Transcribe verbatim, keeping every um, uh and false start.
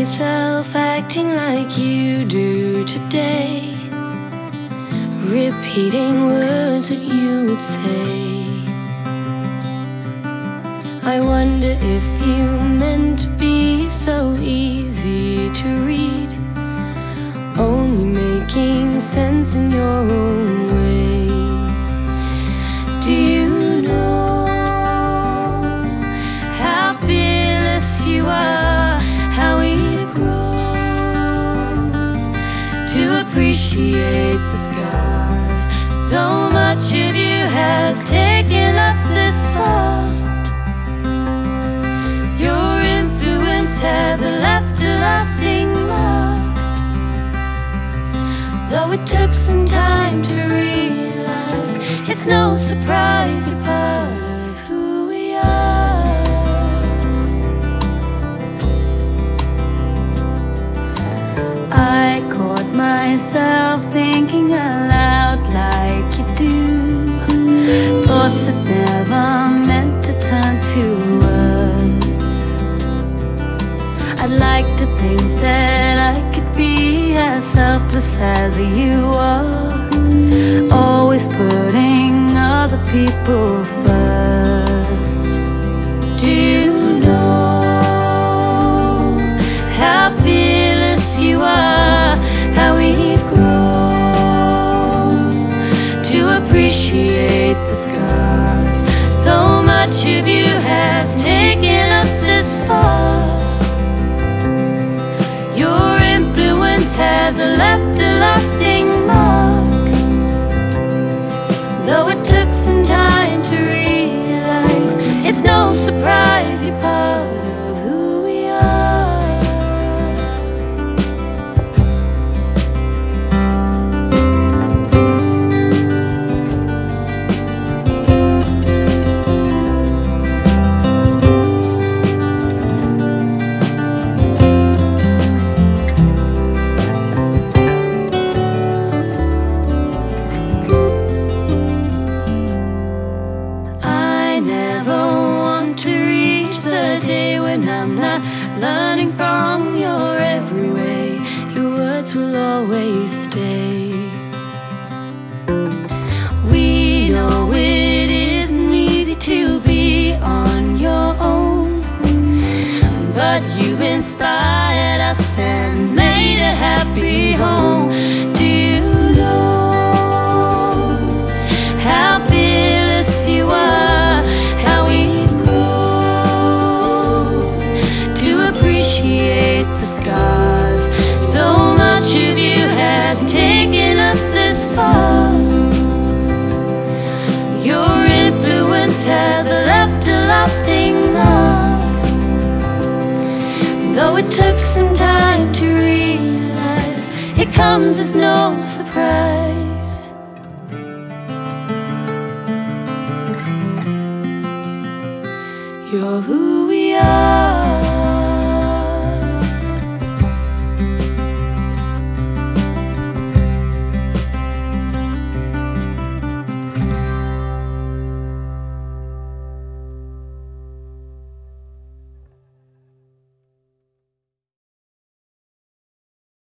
myself acting like you do today, repeating words that you would say. I wonder if you meant to be so easy to read, only making sense in your own way. Do you know how fearless you are, how we've grown to appreciate the scars? So much of you has taken us this far. Your influence has left a lasting mark, though it took some time to realize. It's no surprise you're part of who we are. I caught myself thinking aloud like you do, thoughts that never meant to turn to words. I'd like to think that I could be as selfless as you are, always putting other people first. Do you know how fearless you are, how we've grown to appreciate the scars? So much of you has taken us this far. Your influence has left a lasting mark, though it took some time to realize. It's no surprise you're part of who we are. I'm not learning from your every way. Your words will always stay. We know it isn't easy to be on your own, but you've inspired us and made a happy home. Do you know how fearless you are, how we've appreciate the scars? So much of you has taken us this far. Your influence has left a lasting mark, though it took some time to realize. It comes as no surprise. You're who we are.